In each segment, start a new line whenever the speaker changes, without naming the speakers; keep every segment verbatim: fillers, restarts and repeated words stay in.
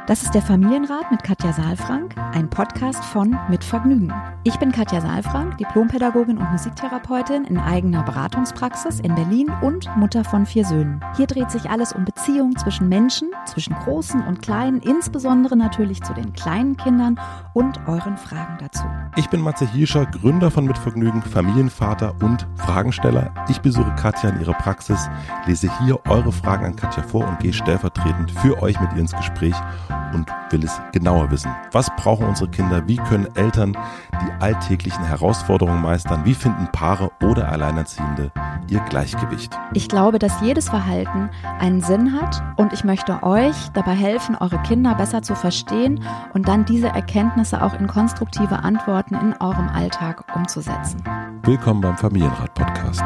Das ist der Familienrat mit Katja Saalfrank, ein Podcast von Mit Vergnügen. Ich bin Katja Saalfrank, Diplompädagogin und Musiktherapeutin in eigener Beratungspraxis in Berlin und Mutter von vier Söhnen. Hier dreht sich alles um Beziehungen zwischen Menschen, zwischen Großen und Kleinen, insbesondere natürlich zu den kleinen Kindern und euren Fragen dazu.
Ich bin Matze Hielscher, Gründer von Mit Vergnügen, Familienvater und Fragensteller. Ich besuche Katja in ihrer Praxis, lese hier eure Fragen an Katja vor und gehe stellvertretend für euch mit ihr ins Gespräch und will es genauer wissen. Was brauchen unsere Kinder? Wie können Eltern die alltäglichen Herausforderungen meistern? Wie finden Paare oder Alleinerziehende ihr Gleichgewicht?
Ich glaube, dass jedes Verhalten einen Sinn hat und ich möchte euch dabei helfen, eure Kinder besser zu verstehen und dann diese Erkenntnisse auch in konstruktive Antworten in eurem Alltag umzusetzen.
Willkommen beim Familienrat-Podcast.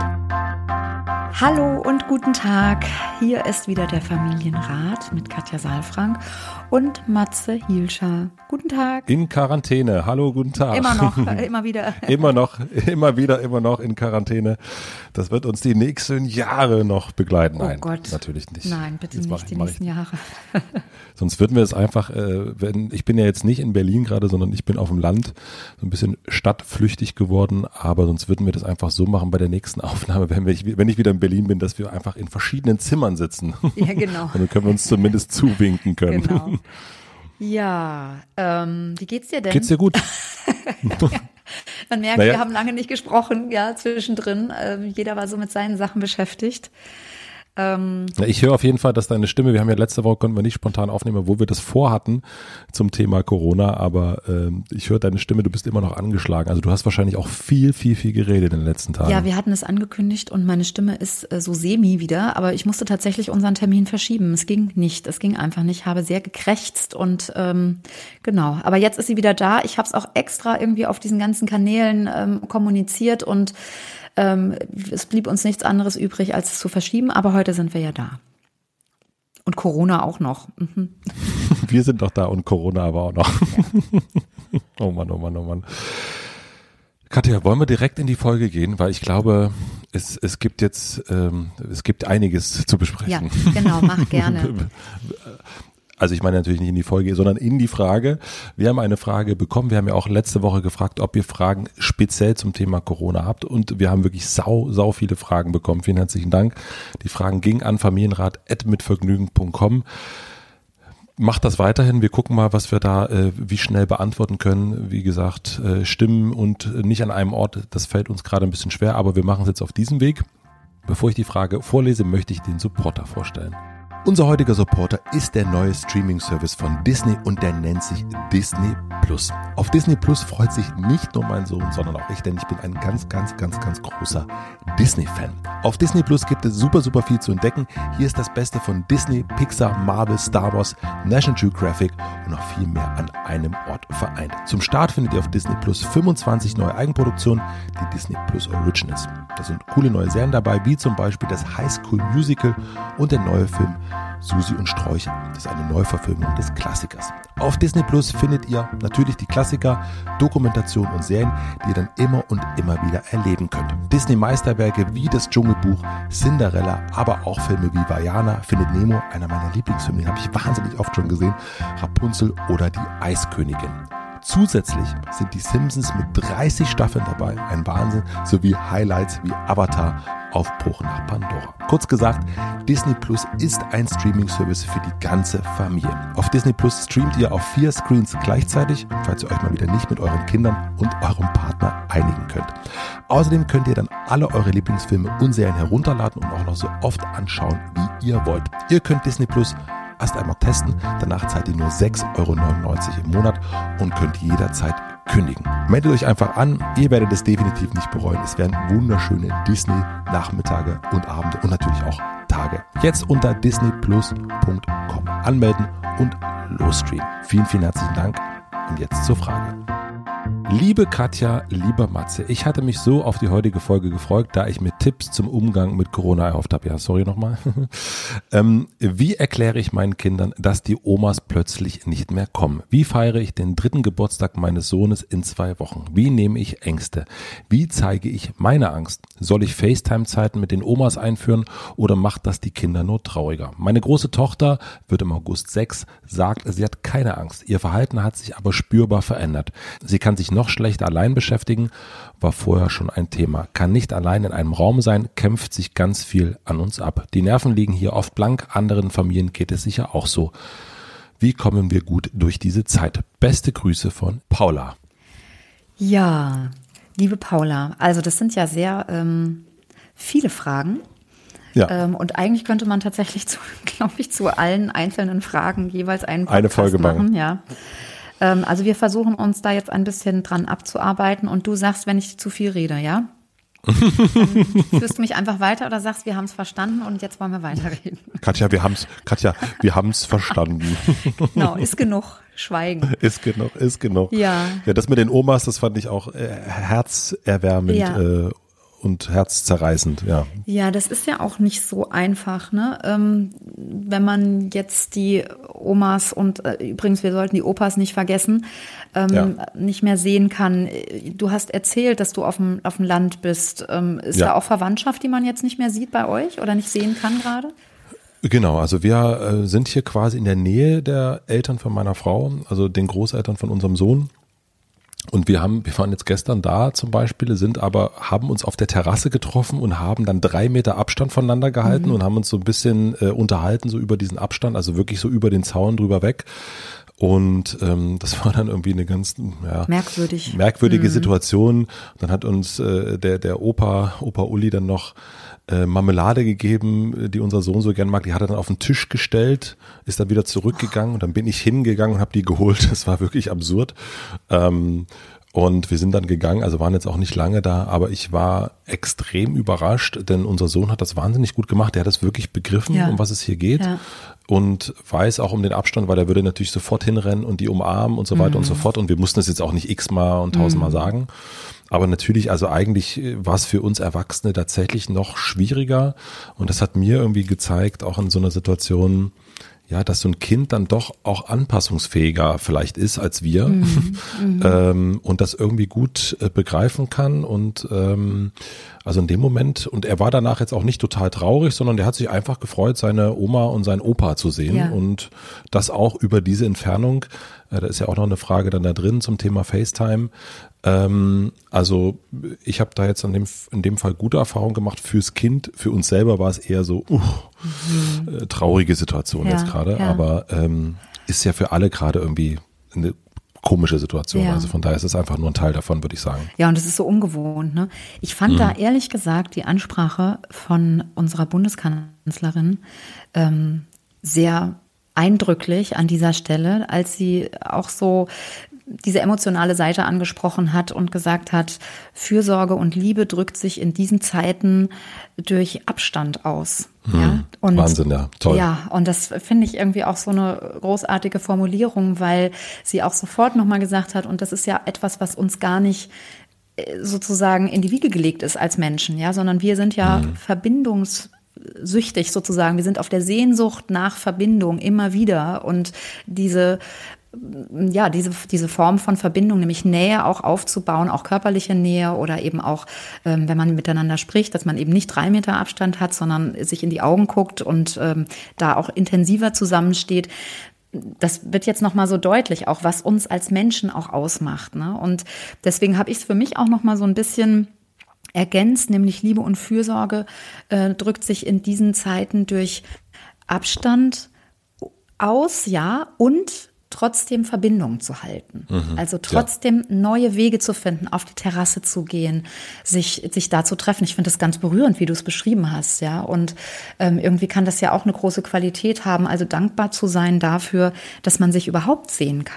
Hallo und guten Tag. Hier ist wieder der Familienrat mit Katja Saalfrank und Matze Hielscher. Guten Tag.
In Quarantäne. Hallo, guten Tag.
Immer noch, immer wieder.
immer noch, immer wieder, immer noch in Quarantäne. Das wird uns die nächsten Jahre noch begleiten.
Oh
Nein,
Gott.
Natürlich nicht.
Nein, bitte
Jetzt
nicht
ich,
die nächsten Jahre.
Sonst würden wir es einfach, äh, wenn, ich bin ja jetzt nicht in Berlin gerade, sondern ich bin auf dem Land, so ein bisschen stadtflüchtig geworden, aber sonst würden wir das einfach so machen bei der nächsten Aufnahme, wenn, wir, wenn ich wieder in Berlin bin, dass wir einfach in verschiedenen Zimmern sitzen.
Ja, genau.
Und dann können wir uns zumindest zuwinken können.
Genau. Ja, ähm, wie geht's dir denn?
Geht's dir gut?
Man merkt,
naja.
Wir haben lange nicht gesprochen, ja, zwischendrin. Ähm, jeder war so mit seinen Sachen beschäftigt. Ähm,
ich höre auf jeden Fall, dass deine Stimme, wir haben ja letzte Woche, konnten wir nicht spontan aufnehmen, wo wir das vorhatten zum Thema Corona, aber ähm, ich höre deine Stimme, du bist immer noch angeschlagen. Also du hast wahrscheinlich auch viel, viel, viel geredet in den letzten Tagen.
Ja, wir hatten es angekündigt und meine Stimme ist äh, so semi wieder, aber ich musste tatsächlich unseren Termin verschieben. Es ging nicht, es ging einfach nicht. Ich habe sehr gekrächzt und ähm, genau. Aber jetzt ist sie wieder da. Ich habe es auch extra irgendwie auf diesen ganzen Kanälen ähm, kommuniziert und Ähm, es blieb uns nichts anderes übrig, als es zu verschieben, aber heute sind wir ja da. Und Corona auch noch. Mhm.
Wir sind doch da und Corona aber auch noch.
Ja.
Oh Mann, oh Mann, oh Mann. Katja, wollen wir direkt in die Folge gehen, weil ich glaube, es, es gibt jetzt, ähm, es gibt einiges zu besprechen.
Ja, genau, mach gerne.
Also ich meine natürlich nicht in die Folge, sondern in die Frage. Wir haben eine Frage bekommen. Wir haben ja auch letzte Woche gefragt, ob ihr Fragen speziell zum Thema Corona habt. Und wir haben wirklich sau, sau viele Fragen bekommen. Vielen herzlichen Dank. Die Fragen gingen an familienrat at mitvergnügen punkt com. Macht das weiterhin. Wir gucken mal, was wir da äh, wie schnell beantworten können. Wie gesagt, äh, Stimmen und nicht an einem Ort, das fällt uns gerade ein bisschen schwer, aber wir machen es jetzt auf diesem Weg. Bevor ich die Frage vorlese, möchte ich den Supporter vorstellen. Unser heutiger Supporter ist der neue Streaming-Service von Disney und der nennt sich Disney Plus. Auf Disney Plus freut sich nicht nur mein Sohn, sondern auch ich, denn ich bin ein ganz, ganz, ganz, ganz großer Disney-Fan. Auf Disney Plus gibt es super, super viel zu entdecken. Hier ist das Beste von Disney, Pixar, Marvel, Star Wars, National Geographic und noch viel mehr an einem Ort vereint. Zum Start findet ihr auf Disney Plus fünfundzwanzig neue Eigenproduktionen, die Disney Plus Originals. Da sind coole neue Serien dabei, wie zum Beispiel das High School Musical und der neue Film Susi und Sträucher. Das ist eine Neuverfilmung des Klassikers. Auf Disney Plus findet ihr natürlich die Klassiker, Dokumentationen und Serien, die ihr dann immer und immer wieder erleben könnt. Disney-Meisterwerke wie das Dschungelbuch, Cinderella, aber auch Filme wie Vaiana, Findet Nemo, einer meiner Lieblingsfilme, den habe ich wahnsinnig oft schon gesehen, Rapunzel oder die Eiskönigin. Zusätzlich sind die Simpsons mit dreißig Staffeln dabei, ein Wahnsinn, sowie Highlights wie Avatar, Aufbruch nach Pandora. Kurz gesagt, Disney Plus ist ein Streaming-Service für die ganze Familie. Auf Disney Plus streamt ihr auf vier Screens gleichzeitig, falls ihr euch mal wieder nicht mit euren Kindern und eurem Partner einigen könnt. Außerdem könnt ihr dann alle eure Lieblingsfilme und Serien herunterladen und auch noch so oft anschauen, wie ihr wollt. Ihr könnt Disney Plus erst einmal testen, danach zahlt ihr nur sechs Euro neunundneunzig im Monat und könnt jederzeit kündigen. Meldet euch einfach an, ihr werdet es definitiv nicht bereuen. Es werden wunderschöne Disney-Nachmittage und Abende und natürlich auch Tage. Jetzt unter disney plus punkt com anmelden und losstreamen. Vielen, vielen herzlichen Dank und jetzt zur Frage. Liebe Katja, lieber Matze, ich hatte mich so auf die heutige Folge gefreut, da ich mir Tipps zum Umgang mit Corona erhofft habe. Ja, sorry nochmal. ähm, wie erkläre ich meinen Kindern, dass die Omas plötzlich nicht mehr kommen? Wie feiere ich den dritten Geburtstag meines Sohnes in zwei Wochen? Wie nehme ich Ängste? Wie zeige ich meine Angst? Soll ich FaceTime-Zeiten mit den Omas einführen oder macht das die Kinder nur trauriger? Meine große Tochter wird im August sechs, sagt, sie hat keine Angst. Ihr Verhalten hat sich aber spürbar verändert. Sie kann sich noch schlechter allein beschäftigen, war vorher schon ein Thema. Kann nicht allein in einem Raum sein, kämpft sich ganz viel an uns ab. Die Nerven liegen hier oft blank, anderen Familien geht es sicher auch so. Wie kommen wir gut durch diese Zeit? Beste Grüße von Paula.
Ja, liebe Paula, also das sind ja sehr ähm, viele Fragen. Ja. Ähm, und eigentlich könnte man tatsächlich, glaube ich, zu allen einzelnen Fragen jeweils einen Podcast
Eine Folge machen.
machen. Ja. Also wir versuchen uns da jetzt ein bisschen dran abzuarbeiten und du sagst, wenn ich zu viel rede, ja? Dann führst du mich einfach weiter oder sagst, wir haben es verstanden und jetzt wollen wir weiterreden.
Katja, wir haben es, Katja, wir haben es verstanden.
Genau, ist genug. Schweigen.
Ist genug, ist genug.
Ja.
Ja, das mit den Omas, das fand ich auch äh, herzerwärmend. Ja. Äh, und herzzerreißend, ja.
Ja, das ist ja auch nicht so einfach, ne? Ähm, wenn man jetzt die Omas und äh, übrigens, wir sollten die Opas nicht vergessen, ähm, ja. nicht mehr sehen kann. Du hast erzählt, dass du auf dem, auf dem Land bist. Ähm, ist ja. da auch Verwandtschaft, die man jetzt nicht mehr sieht bei euch oder nicht sehen kann gerade?
Genau, also wir äh, sind hier quasi in der Nähe der Eltern von meiner Frau, also den Großeltern von unserem Sohn. Und wir haben, wir waren jetzt gestern da zum Beispiel, sind aber, haben uns auf der Terrasse getroffen und haben dann drei Meter Abstand voneinander gehalten mhm. und haben uns so ein bisschen äh, unterhalten, so über diesen Abstand, also wirklich so über den Zaun drüber weg. Und ähm, das war dann irgendwie eine ganz ja,
merkwürdig.
merkwürdige
mhm.
Situation. Dann hat uns äh, der der Opa, Opa Uli dann noch äh, Marmelade gegeben, die unser Sohn so gern mag. Die hat er dann auf den Tisch gestellt, ist dann wieder zurückgegangen und dann bin ich hingegangen und habe die geholt. Das war wirklich absurd. Ähm, Und wir sind dann gegangen, also waren jetzt auch nicht lange da, aber ich war extrem überrascht, denn unser Sohn hat das wahnsinnig gut gemacht. Der hat das wirklich begriffen, ja. um was es hier geht ja. und weiß auch um den Abstand, weil er würde natürlich sofort hinrennen und die umarmen und so weiter mhm. und so fort. Und wir mussten das jetzt auch nicht x-mal und tausendmal mhm. sagen. Aber natürlich, also eigentlich war es für uns Erwachsene tatsächlich noch schwieriger. Und das hat mir irgendwie gezeigt, auch in so einer Situation, ja, dass so ein Kind dann doch auch anpassungsfähiger vielleicht ist als wir mhm, ähm, und das irgendwie gut äh, begreifen kann und ähm, also in dem Moment, und er war danach jetzt auch nicht total traurig, sondern der hat sich einfach gefreut, seine Oma und seinen Opa zu sehen ja. und das auch über diese Entfernung, äh, da ist ja auch noch eine Frage dann da drin zum Thema FaceTime. Ähm, also ich habe da jetzt in dem, in dem Fall gute Erfahrungen gemacht fürs Kind, für uns selber war es eher so uh, mhm. äh, traurige Situation ja, jetzt gerade, ja. aber ähm, ist ja für alle gerade irgendwie eine komische Situation, ja. also von daher ist es einfach nur ein Teil davon, würde ich sagen.
Ja, und es ist so ungewohnt, ne? Ich fand mhm. da ehrlich gesagt die Ansprache von unserer Bundeskanzlerin ähm, sehr eindrücklich an dieser Stelle, als sie auch so diese emotionale Seite angesprochen hat und gesagt hat, Fürsorge und Liebe drückt sich in diesen Zeiten durch Abstand aus.
Hm,
ja? Und,
Wahnsinn, ja, toll.
Ja, und das finde ich irgendwie auch so eine großartige Formulierung, weil sie auch sofort nochmal gesagt hat, und das ist ja etwas, was uns gar nicht sozusagen in die Wiege gelegt ist als Menschen, ja, sondern wir sind ja hm. verbindungssüchtig sozusagen. Wir sind auf der Sehnsucht nach Verbindung immer wieder und diese ja, diese, diese Form von Verbindung, nämlich Nähe auch aufzubauen, auch körperliche Nähe oder eben auch, ähm, wenn man miteinander spricht, dass man eben nicht drei Meter Abstand hat, sondern sich in die Augen guckt und ähm, da auch intensiver zusammensteht. Das wird jetzt nochmal so deutlich, auch was uns als Menschen auch ausmacht, ne? Und deswegen habe ich es für mich auch nochmal so ein bisschen ergänzt, nämlich Liebe und Fürsorge äh, drückt sich in diesen Zeiten durch Abstand aus, ja, und trotzdem Verbindung zu halten. Mhm, also trotzdem ja. neue Wege zu finden, auf die Terrasse zu gehen, sich sich da zu treffen. Ich finde das ganz berührend, wie du es beschrieben hast, ja. Und ähm, irgendwie kann das ja auch eine große Qualität haben, also dankbar zu sein dafür, dass man sich überhaupt sehen kann.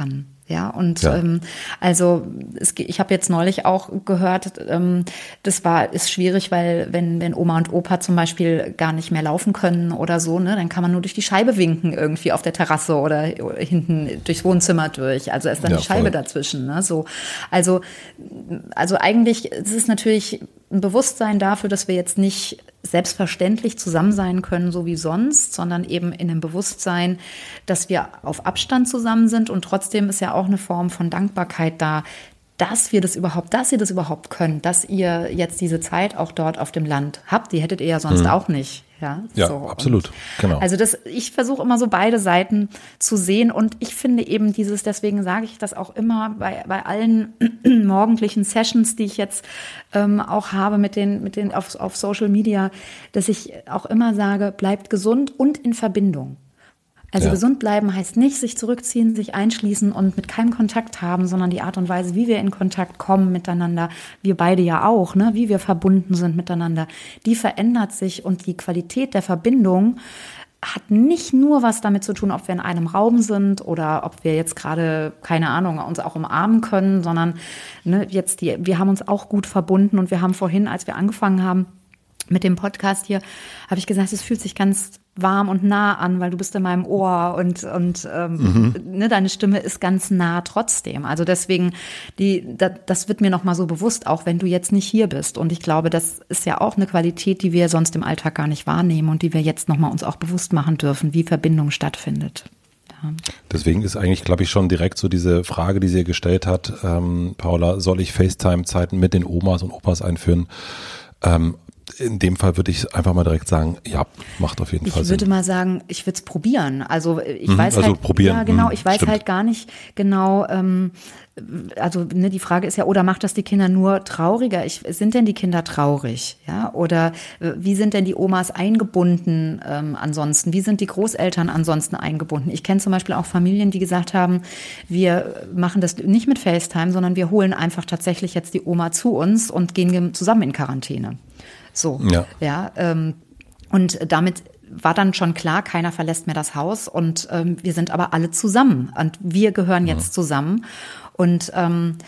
Ja, und
ja.
Ähm, also es, ich habe jetzt neulich auch gehört, ähm, das war ist schwierig, weil wenn wenn Oma und Opa zum Beispiel gar nicht mehr laufen können oder so, ne, dann kann man nur durch die Scheibe winken irgendwie auf der Terrasse oder hinten durchs Wohnzimmer durch. Also ist dann
ja,
die Scheibe
voll.
dazwischen. Ne, so, also also eigentlich ist es natürlich ein Bewusstsein dafür, dass wir jetzt nicht selbstverständlich zusammen sein können, so wie sonst, sondern eben in einem Bewusstsein, dass wir auf Abstand zusammen sind und trotzdem ist ja auch eine Form von Dankbarkeit da, dass wir das überhaupt, dass ihr das überhaupt könnt, dass ihr jetzt diese Zeit auch dort auf dem Land habt. Die hättet ihr ja sonst mhm. auch nicht. Ja,
ja
so.
absolut.
Und
genau.
Also das, ich versuche immer so beide Seiten zu sehen und ich finde eben dieses, deswegen sage ich das auch immer bei, bei allen morgendlichen Sessions, die ich jetzt ähm, auch habe mit den, mit den auf, auf Social Media, dass ich auch immer sage, bleibt gesund und in Verbindung. Also ja. gesund bleiben heißt nicht sich zurückziehen, sich einschließen und mit keinem Kontakt haben, sondern die Art und Weise, wie wir in Kontakt kommen miteinander, wir beide ja auch, ne, wie wir verbunden sind miteinander, die verändert sich und die Qualität der Verbindung hat nicht nur was damit zu tun, ob wir in einem Raum sind oder ob wir jetzt gerade, keine Ahnung, uns auch umarmen können, sondern ne, jetzt die, wir haben uns auch gut verbunden und wir haben vorhin, als wir angefangen haben mit dem Podcast hier, habe ich gesagt, es fühlt sich ganz warm und nah an, weil du bist in meinem Ohr und und ähm, mhm. ne, deine Stimme ist ganz nah trotzdem. Also deswegen, die, da, das wird mir noch mal so bewusst, auch wenn du jetzt nicht hier bist. Und ich glaube, das ist ja auch eine Qualität, die wir sonst im Alltag gar nicht wahrnehmen und die wir jetzt noch mal uns auch bewusst machen dürfen, wie Verbindung stattfindet. Ja.
Deswegen ist eigentlich, glaube ich, schon direkt so diese Frage, die sie gestellt hat, ähm, Paula, soll ich FaceTime-Zeiten mit den Omas und Opas einführen? Ähm, In dem Fall würde ich einfach mal direkt sagen, ja, macht auf jeden
ich
Fall Sinn.
Ich würde mal sagen, ich würde es probieren. Also ich
mhm,
weiß
also
halt,
probieren.
ja genau,
mhm,
ich weiß
stimmt.
halt gar nicht genau, ähm, also ne, die Frage ist ja, oder macht das die Kinder nur trauriger? Ich, sind denn die Kinder traurig? Ja, oder äh, wie sind denn die Omas eingebunden ähm, ansonsten? Wie sind die Großeltern ansonsten eingebunden? Ich kenne zum Beispiel auch Familien, die gesagt haben, wir machen das nicht mit FaceTime, sondern wir holen einfach tatsächlich jetzt die Oma zu uns und gehen zusammen in Quarantäne. So, ja, ja ähm, und damit war dann schon klar, keiner verlässt mehr das Haus und ähm, wir sind aber alle zusammen und wir gehören jetzt ja. zusammen und ähm,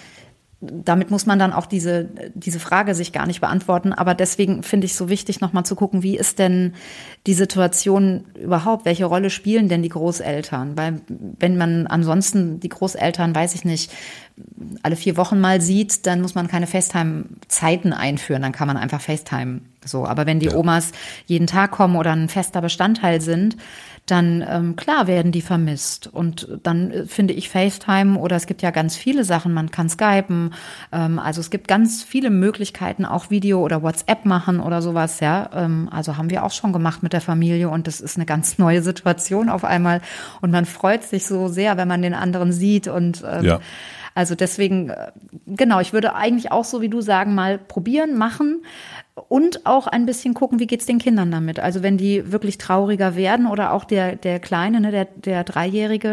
damit muss man dann auch diese diese Frage sich gar nicht beantworten, aber deswegen finde ich es so wichtig, nochmal zu gucken, wie ist denn die Situation überhaupt, welche Rolle spielen denn die Großeltern, weil wenn man ansonsten die Großeltern, weiß ich nicht, alle vier Wochen mal sieht, dann muss man keine FaceTime-Zeiten einführen, dann kann man einfach FaceTime so, aber wenn die ja. Omas jeden Tag kommen oder ein fester Bestandteil sind, dann ähm, klar werden die vermisst und dann äh, finde ich FaceTime oder es gibt ja ganz viele Sachen, man kann Skypen, ähm, also es gibt ganz viele Möglichkeiten, auch Video oder WhatsApp machen oder sowas, ja, ähm, also haben wir auch schon gemacht mit der Familie und das ist eine ganz neue Situation auf einmal und man freut sich so sehr, wenn man den anderen sieht und ähm, ja. Also deswegen, genau, ich würde eigentlich auch so wie du sagen, mal probieren, machen und auch ein bisschen gucken, wie geht's den Kindern damit. Also wenn die wirklich trauriger werden oder auch der, der Kleine, ne, der, der Dreijährige,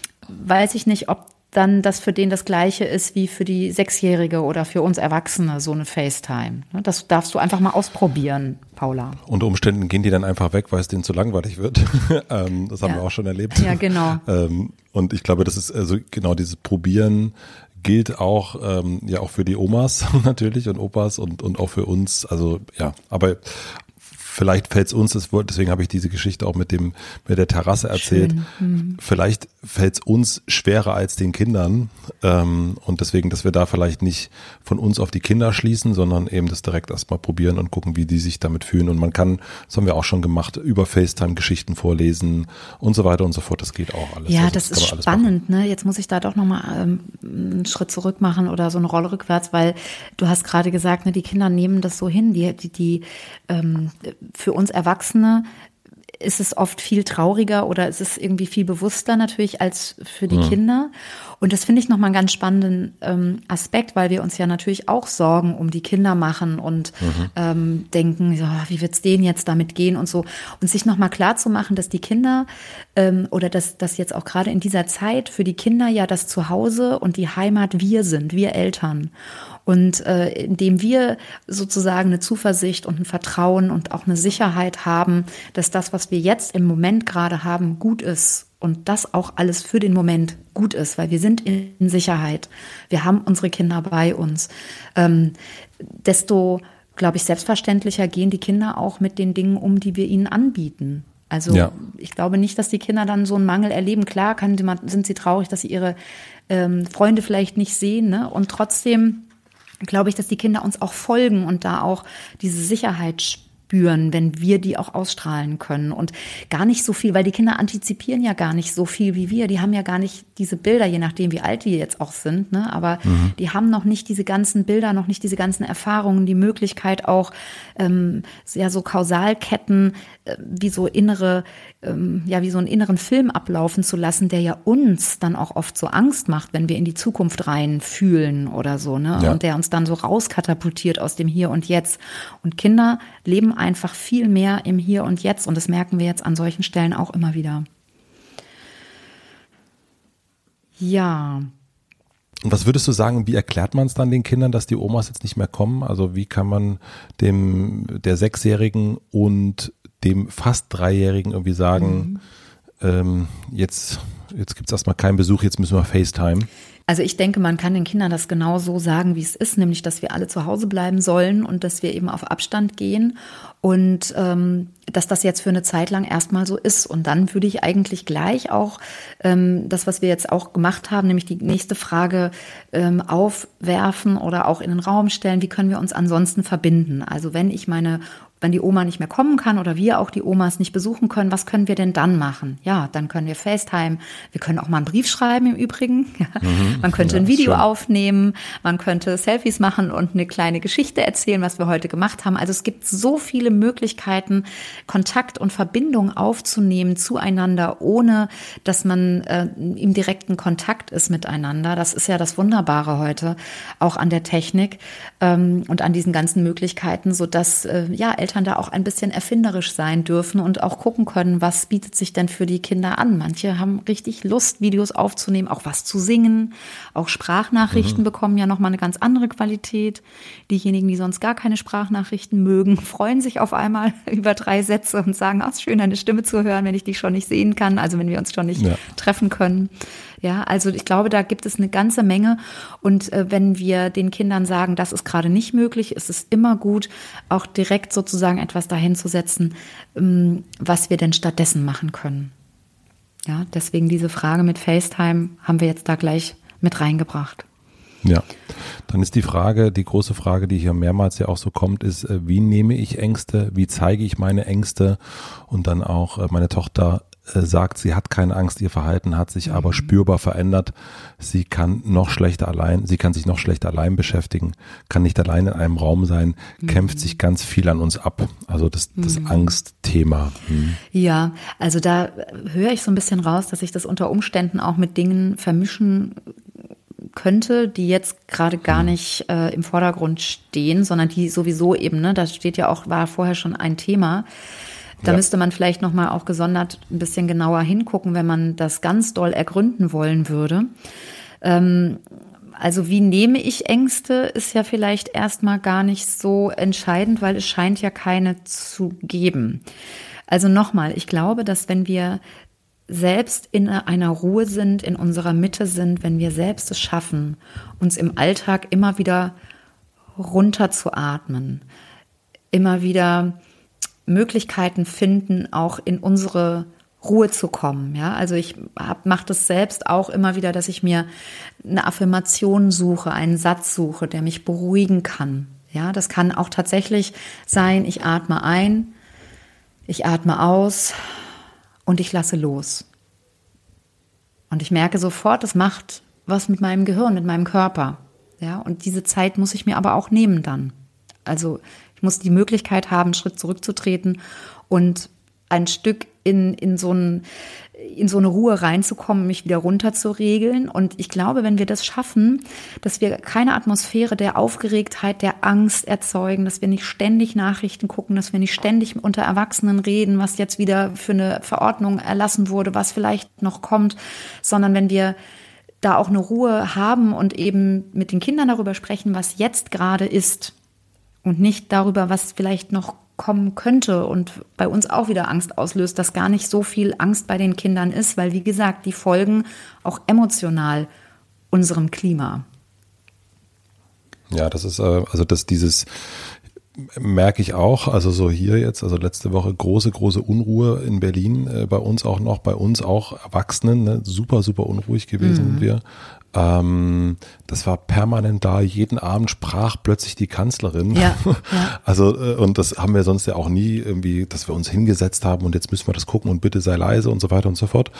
weiß ich nicht, ob dann das für den das Gleiche ist wie für die Sechsjährige oder für uns Erwachsene, so eine FaceTime. Das darfst du einfach mal ausprobieren, Paula.
Unter Umständen gehen die dann einfach weg, weil es denen zu langweilig wird. ähm, das haben ja. wir auch schon erlebt.
Ja, genau.
ähm, und ich glaube, das ist also genau dieses Probieren gilt auch ähm, ja auch für die Omas natürlich und Opas und und auch für uns. Also ja, aber vielleicht fällt es uns, das, deswegen habe ich diese Geschichte auch mit dem mit der Terrasse erzählt. Mhm. Vielleicht fällt es uns schwerer als den Kindern ähm, und deswegen, dass wir da vielleicht nicht von uns auf die Kinder schließen, sondern eben das direkt erstmal probieren und gucken, wie die sich damit fühlen. Und man kann, das haben wir auch schon gemacht, über FaceTime Geschichten vorlesen und so weiter und so fort. Das geht auch alles.
Ja,
also,
das, das ist spannend. Ne? Jetzt muss ich da doch nochmal ähm, einen Schritt zurück machen oder so eine Rolle rückwärts, weil du hast gerade gesagt, ne, die Kinder nehmen das so hin, die, die, die ähm, für uns Erwachsene ist es oft viel trauriger oder es ist irgendwie viel bewusster natürlich als für die mhm. Kinder. Und das finde ich nochmal einen ganz spannenden ähm, Aspekt, weil wir uns ja natürlich auch Sorgen um die Kinder machen und mhm. ähm, denken, ja, wie wird's denen jetzt damit gehen und so. Und sich nochmal klar zu machen, dass die Kinder ähm, oder dass, dass jetzt auch gerade in dieser Zeit für die Kinder ja das Zuhause und die Heimat wir sind, wir Eltern. Und äh, indem wir sozusagen eine Zuversicht und ein Vertrauen und auch eine Sicherheit haben, dass das, was wir jetzt im Moment gerade haben, gut ist und das auch alles für den Moment gut ist, weil wir sind in Sicherheit. Wir haben unsere Kinder bei uns. Ähm, desto, glaube ich, selbstverständlicher gehen die Kinder auch mit den Dingen um, die wir ihnen anbieten. Also ja. Ich glaube nicht, dass die Kinder dann so einen Mangel erleben. Klar kann, sind sie traurig, dass sie ihre ähm, Freunde vielleicht nicht sehen, ne? Und trotzdem glaube ich, dass die Kinder uns auch folgen und da auch diese Sicherheit spüren, wenn wir die auch ausstrahlen können und gar nicht so viel, weil die Kinder antizipieren ja gar nicht so viel wie wir. Die haben ja gar nicht diese Bilder, je nachdem wie alt die jetzt auch sind, ne? Aber mhm. die haben noch nicht diese ganzen Bilder, noch nicht diese ganzen Erfahrungen, die Möglichkeit auch ähm, ja so Kausalketten äh, wie so innere ähm, ja wie so einen inneren Film ablaufen zu lassen, der ja uns dann auch oft so Angst macht, wenn wir in die Zukunft rein fühlen oder so, ne? Ja. Und der uns dann so rauskatapultiert aus dem Hier und Jetzt. Und Kinder leben einfach viel mehr im Hier und Jetzt und das merken wir jetzt an solchen Stellen auch immer wieder. Ja.
Und was würdest du sagen, wie erklärt man es dann den Kindern, dass die Omas jetzt nicht mehr kommen? Also wie kann man dem der Sechsjährigen und dem fast Dreijährigen irgendwie sagen, mhm. ähm, jetzt, jetzt gibt es erstmal keinen Besuch, jetzt müssen wir FaceTime?
Also ich denke, man kann den Kindern das genau so sagen, wie es ist, nämlich, dass wir alle zu Hause bleiben sollen und dass wir eben auf Abstand gehen und ähm, dass das jetzt für eine Zeit lang erstmal so ist. Und dann würde ich eigentlich gleich auch ähm, das, was wir jetzt auch gemacht haben, nämlich die nächste Frage ähm, aufwerfen oder auch in den Raum stellen, wie können wir uns ansonsten verbinden? Also wenn ich meine Wenn die Oma nicht mehr kommen kann oder wir auch die Omas nicht besuchen können, was können wir denn dann machen? Ja, dann können wir FaceTime, wir können auch mal einen Brief schreiben im Übrigen. Mhm, man könnte ja, ein Video schön. aufnehmen, man könnte Selfies machen und eine kleine Geschichte erzählen, was wir heute gemacht haben. Also es gibt so viele Möglichkeiten, Kontakt und Verbindung aufzunehmen zueinander, ohne dass man äh, im direkten Kontakt ist miteinander. Das ist ja das Wunderbare heute, auch an der Technik ähm, und an diesen ganzen Möglichkeiten, sodass äh, ja, Eltern da auch ein bisschen erfinderisch sein dürfen und auch gucken können, was bietet sich denn für die Kinder an. Manche haben richtig Lust, Videos aufzunehmen, auch was zu singen. Auch Sprachnachrichten mhm. bekommen ja nochmal eine ganz andere Qualität. Diejenigen, die sonst gar keine Sprachnachrichten mögen, freuen sich auf einmal über drei Sätze und sagen, ach, schön, deine Stimme zu hören, wenn ich dich schon nicht sehen kann, also wenn wir uns schon nicht ja. treffen können. Ja, also ich glaube, da gibt es eine ganze Menge. Und äh, wenn wir den Kindern sagen, das ist gerade nicht möglich, ist es immer gut, auch direkt sozusagen etwas dahin zu setzen, ähm, was wir denn stattdessen machen können. Ja, deswegen diese Frage mit FaceTime haben wir jetzt da gleich mit reingebracht.
Ja, dann ist die Frage, die große Frage, die hier mehrmals ja auch so kommt, ist, wie nehme ich Ängste, wie zeige ich meine Ängste? Und dann auch meine Tochter sagt, sie hat keine Angst, ihr Verhalten hat sich aber spürbar verändert. Sie kann noch schlechter allein, sie kann sich noch schlechter allein beschäftigen, kann nicht allein in einem Raum sein, mhm. kämpft sich ganz viel an uns ab. Also das, das mhm. Angstthema. Mhm.
Ja, also da höre ich so ein bisschen raus, dass ich das unter Umständen auch mit Dingen vermischen könnte, die jetzt gerade gar nicht äh, im Vordergrund stehen, sondern die sowieso eben, ne, das steht ja auch, war vorher schon ein Thema. Da ja. müsste man vielleicht nochmal auch gesondert ein bisschen genauer hingucken, wenn man das ganz doll ergründen wollen würde. Ähm, also wie nehme ich Ängste, ist ja vielleicht erstmal gar nicht so entscheidend, weil es scheint ja keine zu geben. Also nochmal, ich glaube, dass wenn wir selbst in einer Ruhe sind, in unserer Mitte sind, wenn wir selbst es schaffen, uns im Alltag immer wieder runterzuatmen, immer wieder Möglichkeiten finden, auch in unsere Ruhe zu kommen. Ja, also ich mache das selbst auch immer wieder, dass ich mir eine Affirmation suche, einen Satz suche, der mich beruhigen kann. Ja, das kann auch tatsächlich sein, ich atme ein, ich atme aus und ich lasse los. Und ich merke sofort, das macht was mit meinem Gehirn, mit meinem Körper. Ja, und diese Zeit muss ich mir aber auch nehmen dann. Also ich muss die Möglichkeit haben, einen Schritt zurückzutreten und ein Stück in, in, so ein, in so eine Ruhe reinzukommen, mich wieder runter zu regeln. Und ich glaube, wenn wir das schaffen, dass wir keine Atmosphäre der Aufgeregtheit, der Angst erzeugen, dass wir nicht ständig Nachrichten gucken, dass wir nicht ständig unter Erwachsenen reden, was jetzt wieder für eine Verordnung erlassen wurde, was vielleicht noch kommt, sondern wenn wir da auch eine Ruhe haben und eben mit den Kindern darüber sprechen, was jetzt gerade ist, und nicht darüber, was vielleicht noch kommen könnte und bei uns auch wieder Angst auslöst, dass gar nicht so viel Angst bei den Kindern ist, weil, wie gesagt, die folgen auch emotional unserem Klima.
Ja, das ist, äh, also dass dieses, merke ich auch, also so hier jetzt, also letzte Woche große, große Unruhe in Berlin, äh, bei uns auch noch, bei uns auch Erwachsenen, ne, super, super unruhig gewesen sind
Mhm.
wir. Ähm, das war permanent da, jeden Abend sprach plötzlich die Kanzlerin.
Ja, ja.
Also, äh, und das haben wir sonst ja auch nie irgendwie, dass wir uns hingesetzt haben und jetzt müssen wir das gucken und bitte sei leise und so weiter und so fort.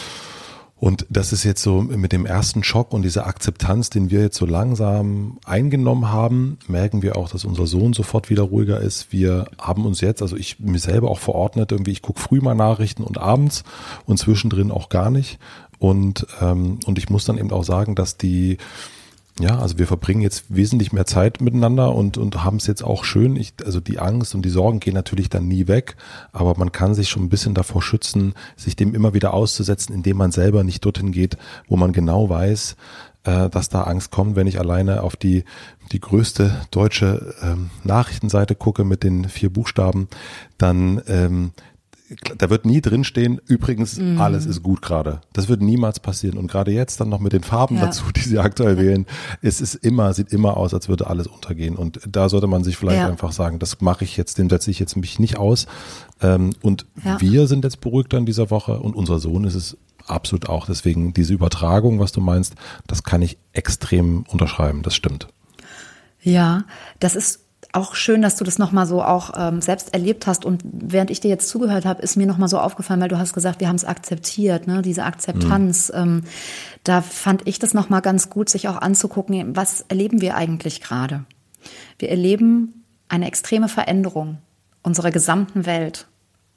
Und das ist jetzt so mit dem ersten Schock und dieser Akzeptanz, den wir jetzt so langsam eingenommen haben, merken wir auch, dass unser Sohn sofort wieder ruhiger ist. Wir haben uns jetzt, also ich mir selber auch verordnet, irgendwie ich gucke früh mal Nachrichten und abends und zwischendrin auch gar nicht. Und ähm, und ich muss dann eben auch sagen, dass die Ja, also wir verbringen jetzt wesentlich mehr Zeit miteinander und und haben es jetzt auch schön. Ich, also die Angst und die Sorgen gehen natürlich dann nie weg, aber man kann sich schon ein bisschen davor schützen, sich dem immer wieder auszusetzen, indem man selber nicht dorthin geht, wo man genau weiß, äh, dass da Angst kommt. Wenn ich alleine auf die die größte deutsche ähm, Nachrichtenseite gucke mit den vier Buchstaben, dann ähm, da wird nie drinstehen, übrigens, mm. alles ist gut gerade. Das wird niemals passieren. Und gerade jetzt dann noch mit den Farben ja. dazu, die sie aktuell ja. wählen, es ist immer, sieht immer aus, als würde alles untergehen. Und da sollte man sich vielleicht ja. einfach sagen, das mache ich jetzt, dem setze ich jetzt mich nicht aus. Und ja. wir sind jetzt beruhigter in dieser Woche und unser Sohn ist es absolut auch. Deswegen diese Übertragung, was du meinst, das kann ich extrem unterschreiben. Das stimmt.
Ja, das ist auch schön, dass du das nochmal so auch ähm, selbst erlebt hast. Und während ich dir jetzt zugehört habe, ist mir nochmal so aufgefallen, weil du hast gesagt, wir haben es akzeptiert, ne? Diese Akzeptanz. Mhm. Ähm, da fand ich das nochmal ganz gut, sich auch anzugucken, was erleben wir eigentlich gerade? Wir erleben eine extreme Veränderung unserer gesamten Welt.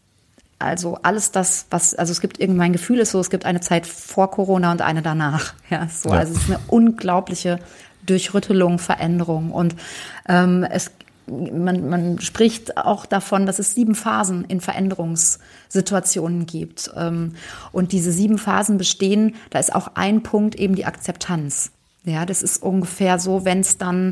Also alles das, was, also es gibt irgendwie, mein Gefühl ist so, es gibt eine Zeit vor Corona und eine danach. Ja, so, ja. Also es ist eine unglaubliche Durchrüttelung, Veränderung. Und ähm, es Man, man spricht auch davon, dass es sieben Phasen in Veränderungssituationen gibt. Und diese sieben Phasen bestehen, da ist auch ein Punkt eben die Akzeptanz. Ja, das ist ungefähr so, wenn es dann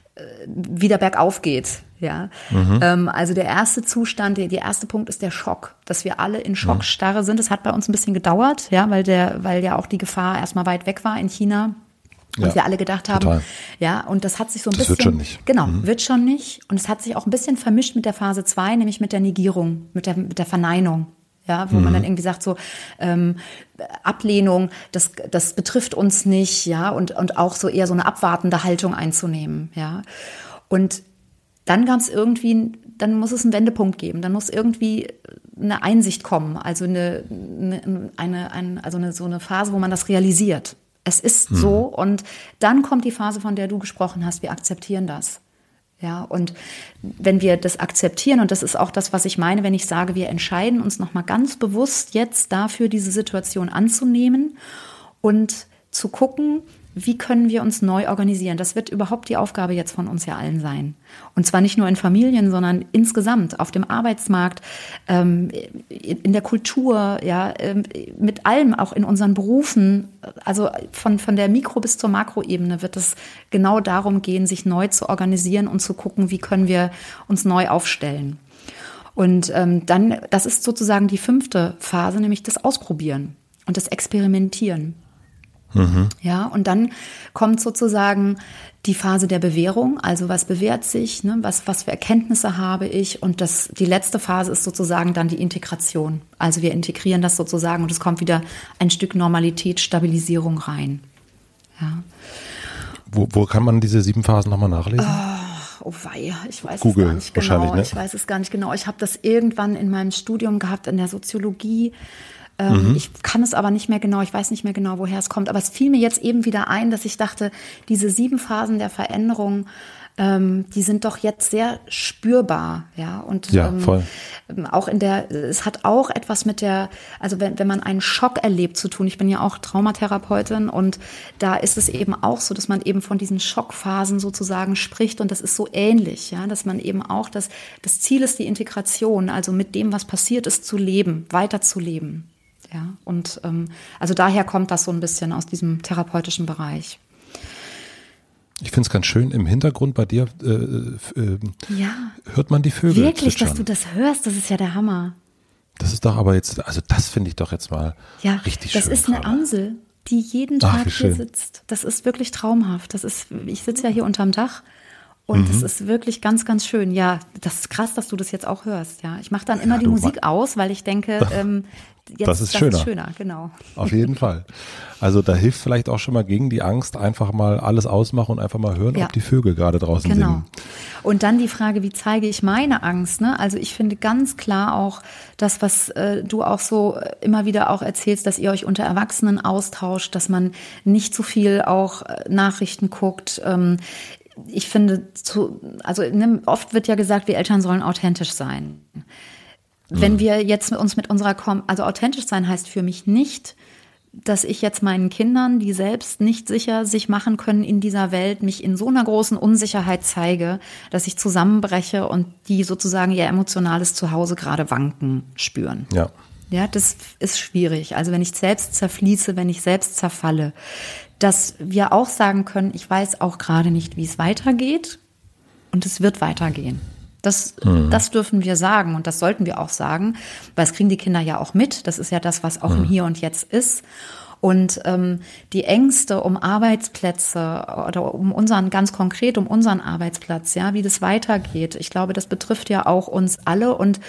wieder bergauf geht. Ja, mhm. Also der erste Zustand, der, der erste Punkt ist der Schock, dass wir alle in Schockstarre sind. Das hat bei uns ein bisschen gedauert, ja, weil der, weil ja auch die Gefahr erstmal weit weg war in China. Und ja, wir alle gedacht haben, total. Ja, und das hat sich so ein
das
bisschen,
wird schon nicht.
Genau,
mhm.
wird schon nicht. Und es hat sich auch ein bisschen vermischt mit der Phase zwei, nämlich mit der Negierung, mit der, mit der Verneinung. Ja, wo mhm. man dann irgendwie sagt so, ähm, Ablehnung, das, das betrifft uns nicht, ja, und, und auch so eher so eine abwartende Haltung einzunehmen, ja. Und dann gab es irgendwie, dann muss es einen Wendepunkt geben, dann muss irgendwie eine Einsicht kommen, also eine, eine, eine, eine also eine, so eine Phase, wo man das realisiert. Es ist hm. so, und dann kommt die Phase, von der du gesprochen hast, wir akzeptieren das. Ja, und wenn wir das akzeptieren, und das ist auch das, was ich meine, wenn ich sage, wir entscheiden uns nochmal ganz bewusst jetzt dafür, diese Situation anzunehmen und zu gucken, wie können wir uns neu organisieren. Das wird überhaupt die Aufgabe jetzt von uns ja allen sein. Und zwar nicht nur in Familien, sondern insgesamt auf dem Arbeitsmarkt, ähm, in der Kultur, ja, ähm, mit allem, auch in unseren Berufen. Also von, von der Mikro- bis zur Makroebene wird es genau darum gehen, sich neu zu organisieren und zu gucken, wie können wir uns neu aufstellen. Und ähm, dann, das ist sozusagen die fünfte Phase, nämlich das Ausprobieren und das Experimentieren. Mhm. Ja, und dann kommt sozusagen die Phase der Bewährung, also was bewährt sich, ne, was, was für Erkenntnisse habe ich, und das, die letzte Phase ist sozusagen dann die Integration. Also wir integrieren das sozusagen und es kommt wieder ein Stück Normalität, Stabilisierung rein. Ja.
Wo, wo kann man diese sieben Phasen nochmal nachlesen?
Oh, oh wei, ich weiß
Google,
es gar nicht
wahrscheinlich,
genau.
Ne?
Ich weiß es gar nicht genau. Ich habe das irgendwann in meinem Studium gehabt, in der Soziologie. Mhm. Ich kann es aber nicht mehr genau, ich weiß nicht mehr genau, woher es kommt. Aber es fiel mir jetzt eben wieder ein, dass ich dachte, diese sieben Phasen der Veränderung, ähm, die sind doch jetzt sehr spürbar. Ja, und
ja, voll.
Ähm, auch in der, es hat auch etwas mit der, also wenn, wenn man einen Schock erlebt, zu tun. Ich bin ja auch Traumatherapeutin, und da ist es eben auch so, dass man eben von diesen Schockphasen sozusagen spricht, und das ist so ähnlich, ja, dass man eben auch, das, das Ziel ist die Integration, also mit dem, was passiert ist, zu leben, weiterzuleben. Ja, und ähm, also daher kommt das so ein bisschen aus diesem therapeutischen Bereich.
Ich finde es ganz schön, im Hintergrund bei dir äh, äh,
ja.
hört man die Vögel
Wirklich,
zwitschern.
dass du das hörst, das ist ja der Hammer.
Das ist doch aber jetzt, also das finde ich doch jetzt mal
ja,
richtig
das
schön.
ist eine
gerade.
Amsel, die jeden
Ach,
Tag
wie
hier
schön.
sitzt. Das ist wirklich traumhaft. Das ist, ich sitze ja hier unterm Dach und
Mhm.
das ist wirklich ganz, ganz schön. Ja, das ist krass, dass du das jetzt auch hörst. Ja, ich mache dann immer
Ja,
die
du
Musik aus, weil ich denke, ähm, jetzt,
Das ist
das
schöner.
ist schöner, genau.
Auf jeden Fall. Also da hilft vielleicht auch schon mal gegen die Angst, einfach mal alles ausmachen und einfach mal hören,
Ja.
ob die Vögel gerade draußen
Genau.
singen.
Und dann die Frage, wie zeige ich meine Angst? Ne? Also ich finde ganz klar auch das, was äh, du auch so äh, immer wieder auch erzählst, dass ihr euch unter Erwachsenen austauscht, dass man nicht zu viel auch äh, Nachrichten guckt. Ähm, ich finde, zu, also ne, oft wird ja gesagt, wir Eltern sollen authentisch sein. Wenn wir jetzt uns mit unserer, Kom- also authentisch sein heißt für mich nicht, dass ich jetzt meinen Kindern, die selbst nicht sicher sich machen können in dieser Welt, mich in so einer großen Unsicherheit zeige, dass ich zusammenbreche und die sozusagen ihr emotionales Zuhause gerade wanken spüren.
Ja.
Ja, das ist schwierig. Also wenn ich selbst zerfließe, wenn ich selbst zerfalle, dass wir auch sagen können, ich weiß auch gerade nicht, wie es weitergeht und es wird weitergehen. Das, mhm. das dürfen wir sagen und das sollten wir auch sagen, weil das kriegen die Kinder ja auch mit. Das ist ja das, was auch mhm. im Hier und Jetzt ist. Und ähm, die Ängste um Arbeitsplätze oder um unseren, ganz konkret um unseren Arbeitsplatz, ja, wie das weitergeht. Ich glaube, das betrifft ja auch uns alle und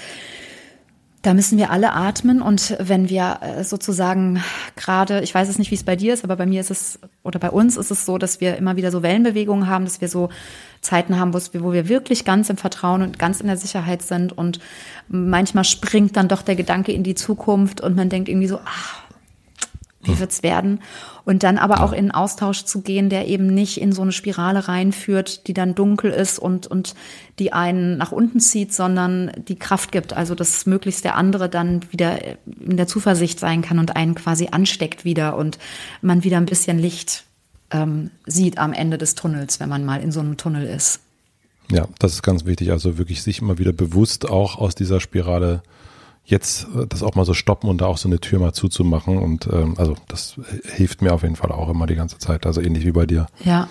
da müssen wir alle atmen und wenn wir sozusagen gerade, ich weiß es nicht, wie es bei dir ist, aber bei mir ist es, oder bei uns ist es so, dass wir immer wieder so Wellenbewegungen haben, dass wir so Zeiten haben, wo wir, wo wir wirklich ganz im Vertrauen und ganz in der Sicherheit sind und manchmal springt dann doch der Gedanke in die Zukunft und man denkt irgendwie so, ach, wie wird's werden? Und dann aber auch in einen Austausch zu gehen, der eben nicht in so eine Spirale reinführt, die dann dunkel ist und, und die einen nach unten zieht, sondern die Kraft gibt. Also, dass möglichst der andere dann wieder in der Zuversicht sein kann und einen quasi ansteckt wieder und man wieder ein bisschen Licht ähm, sieht am Ende des Tunnels, wenn man mal in so einem Tunnel ist.
Ja, das ist ganz wichtig. Also wirklich sich immer wieder bewusst auch aus dieser Spirale jetzt das auch mal so stoppen und da auch so eine Tür mal zuzumachen und ähm, also das hilft mir auf jeden Fall auch immer die ganze Zeit, also ähnlich wie bei dir.
Ja.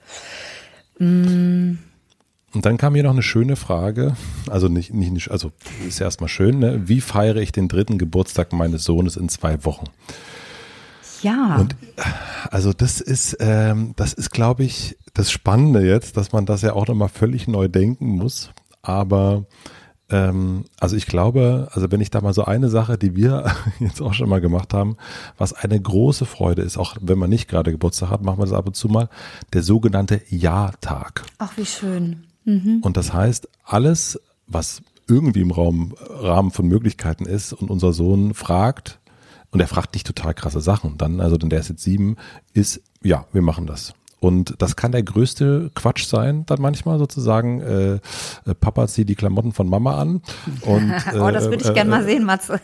Mm.
Und dann kam hier noch eine schöne Frage, also nicht, nicht also ist ja erstmal schön, ne? Wie feiere ich den dritten Geburtstag meines Sohnes in zwei Wochen?
Ja.
Und also das ist, ähm, das ist, glaube ich, das Spannende jetzt, dass man das ja auch nochmal völlig neu denken muss, aber Ähm, also ich glaube, also wenn ich da mal so eine Sache, die wir jetzt auch schon mal gemacht haben, was eine große Freude ist, auch wenn man nicht gerade Geburtstag hat, machen wir das ab und zu mal, der sogenannte Ja-Tag.
Ach, wie schön. Mhm.
Und das heißt, alles, was irgendwie im Raum, Rahmen von Möglichkeiten ist und unser Sohn fragt, und er fragt nicht total krasse Sachen, dann, also denn der ist jetzt sieben, ist, ja, wir machen das. Und das kann der größte Quatsch sein, dann manchmal sozusagen, äh, Papa zieht die Klamotten von Mama an. Und, äh,
oh, das würde ich äh, gerne mal sehen, Matze.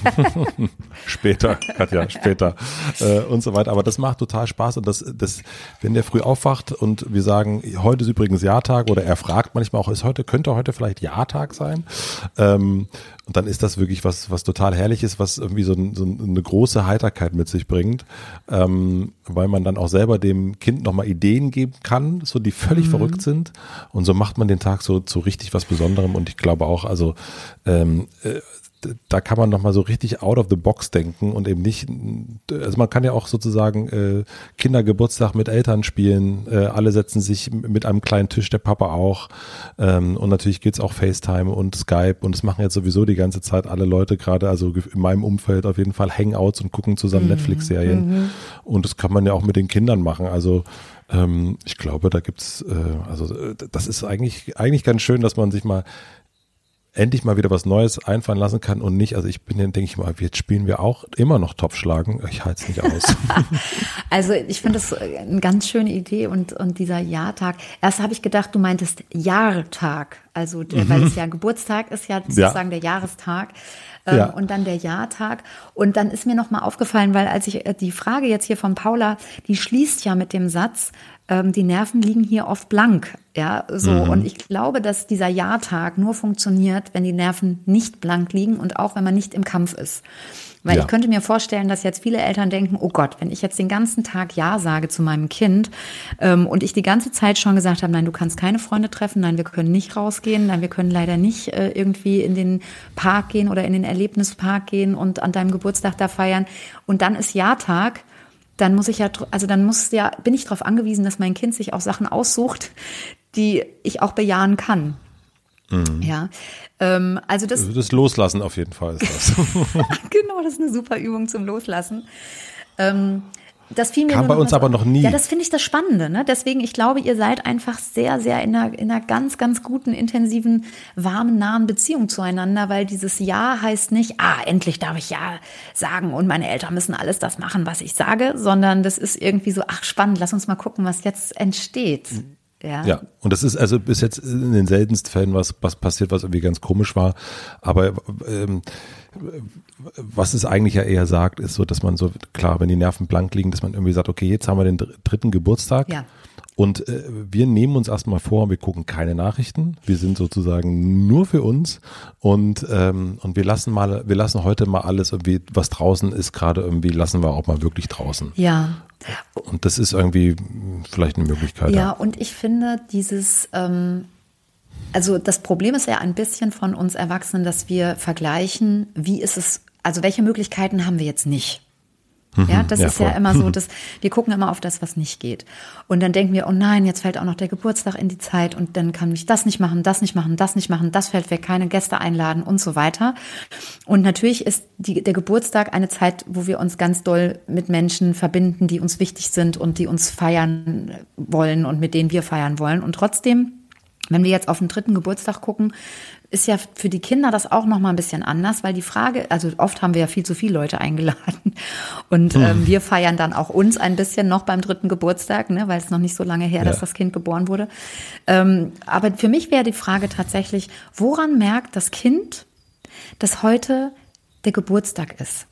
Später, Katja, später äh, und so weiter. Aber das macht total Spaß und das, das, wenn der früh aufwacht und wir sagen, heute ist übrigens Jahrtag oder er fragt manchmal auch, ist heute, könnte heute vielleicht Jahrtag sein? Ähm, und dann ist das wirklich was, was total herrlich ist, was irgendwie so, ein, so eine große Heiterkeit mit sich bringt, ähm, weil man dann auch selber dem Kind nochmal Ideen geben kann, so die völlig mhm. verrückt sind. Und so macht man den Tag so zu richtig was Besonderem. Und ich glaube auch, also ähm, äh, da kann man nochmal so richtig out of the box denken und eben nicht, also man kann ja auch sozusagen äh, Kindergeburtstag mit Eltern spielen, äh, alle setzen sich mit einem kleinen Tisch, der Papa auch ähm, und natürlich geht's auch FaceTime und Skype und das machen jetzt sowieso die ganze Zeit alle Leute gerade, also in meinem Umfeld auf jeden Fall Hangouts und gucken zusammen mhm. Netflix-Serien mhm. und das kann man ja auch mit den Kindern machen, also ähm, ich glaube, da gibt's, äh, also das ist eigentlich, eigentlich ganz schön, dass man sich mal endlich mal wieder was Neues einfallen lassen kann und nicht, also ich bin dann, denke ich mal, jetzt spielen wir auch immer noch Topfschlagen. Ich halte es nicht aus.
Also ich finde das eine ganz schöne Idee und, und dieser Jahrtag. Erst habe ich gedacht, du meintest Jahrtag, also der, mhm. weil es ja Geburtstag ist, ja sozusagen ja. der Jahrestag. Ähm, ja. Und dann der Jahrtag. Und dann ist mir noch mal aufgefallen, weil als ich äh, die Frage jetzt hier von Paula, die schließt ja mit dem Satz, ähm, die Nerven liegen hier oft blank. Ja, so. Mhm. Und ich glaube, dass dieser Ja-Tag nur funktioniert, wenn die Nerven nicht blank liegen und auch wenn man nicht im Kampf ist. Weil ja. ich könnte mir vorstellen, dass jetzt viele Eltern denken, oh Gott, wenn ich jetzt den ganzen Tag Ja sage zu meinem Kind ähm, und ich die ganze Zeit schon gesagt habe, nein, du kannst keine Freunde treffen, nein, wir können nicht rausgehen, nein, wir können leider nicht äh, irgendwie in den Park gehen oder in den Erlebnispark gehen und an deinem Geburtstag da feiern. Und dann ist Ja-Tag, dann muss ich ja, also dann muss ja, bin ich darauf angewiesen, dass mein Kind sich auch Sachen aussucht, die ich auch bejahen kann. Mhm. Ja, ähm, also das.
Also das Loslassen auf jeden Fall ist das.
Genau, das ist eine super Übung zum Loslassen. Ähm, das fiel mir
Kam bei uns
so,
aber noch nie.
Ja, das finde ich das Spannende, ne? Deswegen, ich glaube, ihr seid einfach sehr, sehr in einer, in einer ganz, ganz guten, intensiven, warmen, nahen Beziehung zueinander, weil dieses Ja heißt nicht, ah, endlich darf ich Ja sagen und meine Eltern müssen alles das machen, was ich sage, sondern das ist irgendwie so, ach spannend, lass uns mal gucken, was jetzt entsteht. Ja.
ja, und das ist also bis jetzt in den seltensten Fällen was, was passiert, was irgendwie ganz komisch war. Aber ähm, was es eigentlich ja eher sagt, ist so, dass man so, klar, wenn die Nerven blank liegen, dass man irgendwie sagt, okay, jetzt haben wir den dritten Geburtstag.
Ja.
Und äh, wir nehmen uns erstmal vor, wir gucken keine Nachrichten. Wir sind sozusagen nur für uns und ähm, und wir lassen mal, wir lassen heute mal alles irgendwie, was draußen ist, gerade irgendwie lassen wir auch mal wirklich draußen.
Ja.
Und das ist irgendwie vielleicht eine Möglichkeit.
Ja, und ich finde dieses, ähm, also das Problem ist ja ein bisschen von uns Erwachsenen, dass wir vergleichen, wie ist es, also welche Möglichkeiten haben wir jetzt nicht? Ja, das ja, ist voll. ja immer so, dass wir gucken immer auf das, was nicht geht. Und dann denken wir, oh nein, jetzt fällt auch noch der Geburtstag in die Zeit und dann kann ich das nicht machen, das nicht machen, das nicht machen, das fällt weg, keine Gäste einladen und so weiter. Und natürlich ist die, der Geburtstag eine Zeit, wo wir uns ganz doll mit Menschen verbinden, die uns wichtig sind und die uns feiern wollen und mit denen wir feiern wollen. Und trotzdem, wenn wir jetzt auf den dritten Geburtstag gucken, ist ja für die Kinder das auch noch mal ein bisschen anders, weil die Frage, also oft haben wir ja viel zu viele Leute eingeladen und ähm, hm. wir feiern dann auch uns ein bisschen noch beim dritten Geburtstag, ne, weil es noch nicht so lange her, ja. dass das Kind geboren wurde. Ähm, aber für mich wäre die Frage tatsächlich, woran merkt das Kind, dass heute der Geburtstag ist,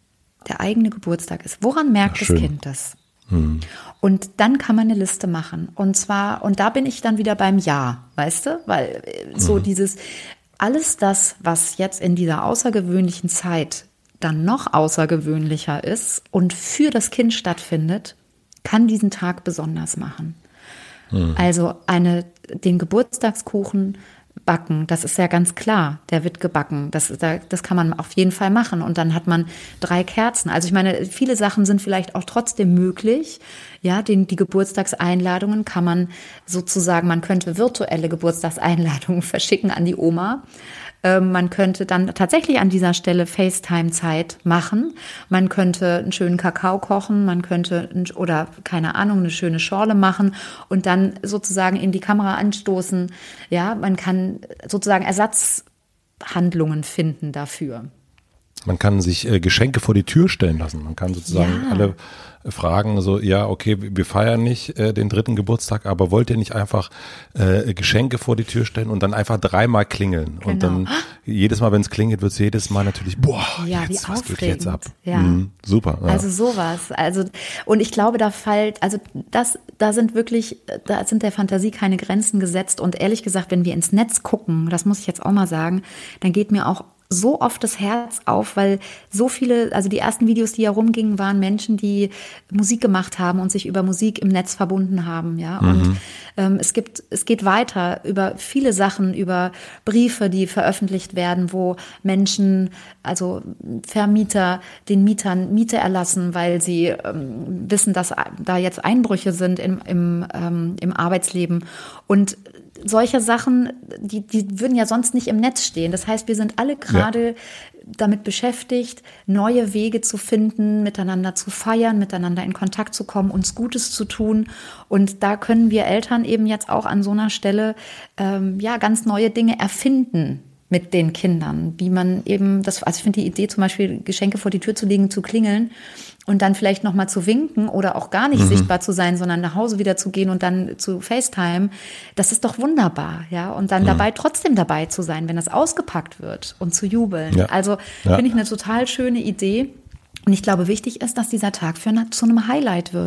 der eigene Geburtstag ist? Woran merkt das Kind das? Hm. Und dann kann man eine Liste machen. Und zwar, und da bin ich dann wieder beim Ja, weißt du? Weil so mhm. dieses, alles das, was jetzt in dieser außergewöhnlichen Zeit dann noch außergewöhnlicher ist und für das Kind stattfindet, kann diesen Tag besonders machen. Mhm. Also eine, den Geburtstagskuchen backen, das ist ja ganz klar, der wird gebacken, das, das kann man auf jeden Fall machen und dann hat man drei Kerzen. Also ich meine, viele Sachen sind vielleicht auch trotzdem möglich, ja, den, die Geburtstagseinladungen kann man sozusagen, man könnte virtuelle Geburtstagseinladungen verschicken an die Oma. Man könnte dann tatsächlich an dieser Stelle FaceTime-Zeit machen. Man könnte einen schönen Kakao kochen, man könnte, oder keine Ahnung, eine schöne Schorle machen und dann sozusagen in die Kamera anstoßen. Ja, man kann sozusagen Ersatzhandlungen finden dafür.
Man kann sich äh, Geschenke vor die Tür stellen lassen. Man kann sozusagen ja. alle fragen, so, ja, okay, wir feiern nicht äh, den dritten Geburtstag, aber wollt ihr nicht einfach äh, Geschenke vor die Tür stellen und dann einfach dreimal klingeln? Genau. Und dann jedes Mal, wenn es klingelt, wird es jedes Mal natürlich, boah,
ja,
jetzt,
wie
was geht jetzt ab?
Ja.
Mhm, super. Ja.
Also sowas. Also, und ich glaube, da fällt, also das, da sind wirklich, da sind der Fantasie keine Grenzen gesetzt. Und ehrlich gesagt, wenn wir ins Netz gucken, das muss ich jetzt auch mal sagen, dann geht mir auch so oft das Herz auf, weil so viele, also die ersten Videos, die herumgingen, waren Menschen, die Musik gemacht haben und sich über Musik im Netz verbunden haben, ja. Mhm. Und ähm, es gibt, es geht weiter über viele Sachen, über Briefe, die veröffentlicht werden, wo Menschen, also Vermieter, den Mietern Miete erlassen, weil sie ähm, wissen, dass da jetzt Einbrüche sind im, im, ähm, im Arbeitsleben. Und solche Sachen, die, die würden ja sonst nicht im Netz stehen. Das heißt, wir sind alle gerade ja. damit beschäftigt, neue Wege zu finden, miteinander zu feiern, miteinander in Kontakt zu kommen, uns Gutes zu tun. Und da können wir Eltern eben jetzt auch an so einer Stelle ähm, ja ganz neue Dinge erfinden mit den Kindern, wie man eben das, also ich finde die Idee zum Beispiel, Geschenke vor die Tür zu legen, zu klingeln und dann vielleicht nochmal zu winken oder auch gar nicht mhm. sichtbar zu sein, sondern nach Hause wieder zu gehen und dann zu FaceTime, das ist doch wunderbar, ja, und dann mhm. dabei trotzdem dabei zu sein, wenn das ausgepackt wird und zu jubeln. Ja. Also ja. finde ich eine total schöne Idee und ich glaube, wichtig ist, dass dieser Tag für eine, zu einem Highlight wird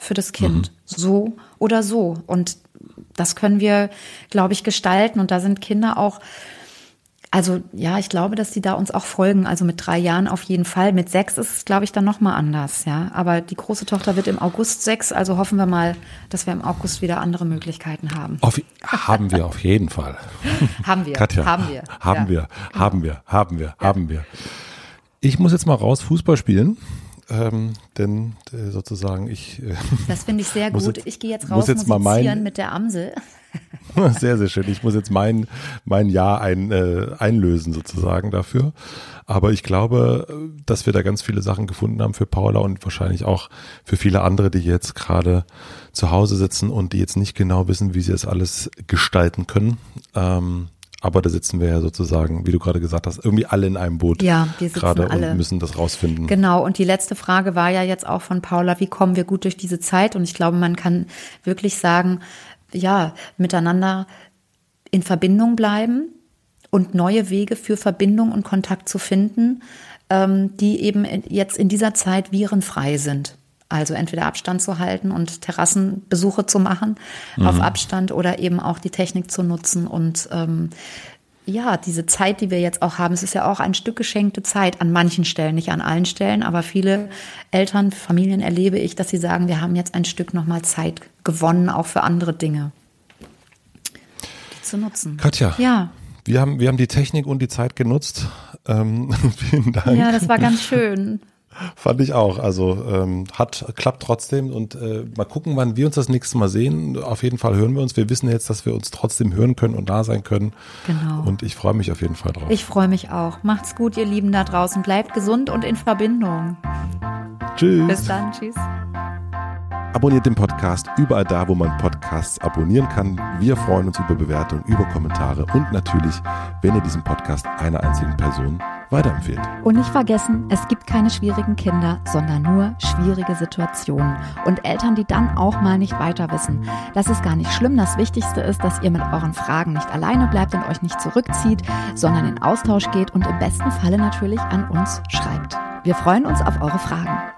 für das Kind. Mhm. So oder so. Und das können wir, glaube ich, gestalten. Und da sind Kinder auch, also ja, ich glaube, dass die da uns auch folgen. Also mit drei Jahren auf jeden Fall. Mit sechs ist es, glaube ich, dann nochmal anders. Ja, aber die große Tochter wird im August sechs. Also hoffen wir mal, dass wir im August wieder andere Möglichkeiten haben.
Auf, haben wir auf jeden Fall.
haben wir.
Katja,
haben wir.
Haben
ja,
wir.
Genau.
Haben wir. Haben wir.
Ja.
Haben wir. Ich muss jetzt mal raus Fußball spielen. Ähm, denn äh, sozusagen ich äh,
Das finde ich sehr gut. Jetzt, ich gehe jetzt raus
muss jetzt
musizieren
mal mein,
mit der Amsel.
Sehr, sehr schön. Ich muss jetzt mein mein Jahr ein, äh, einlösen sozusagen dafür. Aber ich glaube, dass wir da ganz viele Sachen gefunden haben für Paula und wahrscheinlich auch für viele andere, die jetzt gerade zu Hause sitzen und die jetzt nicht genau wissen, wie sie das alles gestalten können. Ähm, Aber da sitzen wir ja sozusagen, wie du gerade gesagt hast, irgendwie alle in einem Boot.
Ja, wir sitzen
gerade
alle.
Und müssen das rausfinden.
Genau, und die letzte Frage war ja jetzt auch von Paula, wie kommen wir gut durch diese Zeit? Und ich glaube, man kann wirklich sagen, ja, miteinander in Verbindung bleiben und neue Wege für Verbindung und Kontakt zu finden, ähm, die eben jetzt in dieser Zeit virenfrei sind. Also entweder Abstand zu halten und Terrassenbesuche zu machen mhm. auf Abstand oder eben auch die Technik zu nutzen. Und ähm, ja, diese Zeit, die wir jetzt auch haben, es ist ja auch ein Stück geschenkte Zeit an manchen Stellen, nicht an allen Stellen, aber viele Eltern, Familien erlebe ich, dass sie sagen, wir haben jetzt ein Stück nochmal Zeit gewonnen, auch für andere Dinge, die zu nutzen.
Katja,
ja.
wir haben, wir haben die Technik und die Zeit genutzt. Ähm, vielen Dank.
Ja, das war ganz schön.
Fand ich auch. Also ähm, hat klappt trotzdem und äh, mal gucken, wann wir uns das nächste Mal sehen. Auf jeden Fall hören wir uns. Wir wissen jetzt, dass wir uns trotzdem hören können und da sein können.
Genau.
Und ich freue mich auf jeden Fall drauf.
Ich freue mich auch. Macht's gut, ihr Lieben da draußen. Bleibt gesund und in Verbindung.
Tschüss.
Bis dann. Tschüss.
Abonniert den Podcast überall da, wo man Podcasts abonnieren kann. Wir freuen uns über Bewertungen, über Kommentare und natürlich, wenn ihr diesen Podcast einer einzigen Person weiterempfehlt.
Und nicht vergessen, es gibt keine schwierigen Kinder, sondern nur schwierige Situationen und Eltern, die dann auch mal nicht weiter wissen. Das ist gar nicht schlimm. Das Wichtigste ist, dass ihr mit euren Fragen nicht alleine bleibt und euch nicht zurückzieht, sondern in Austausch geht und im besten Falle natürlich an uns schreibt. Wir freuen uns auf eure Fragen.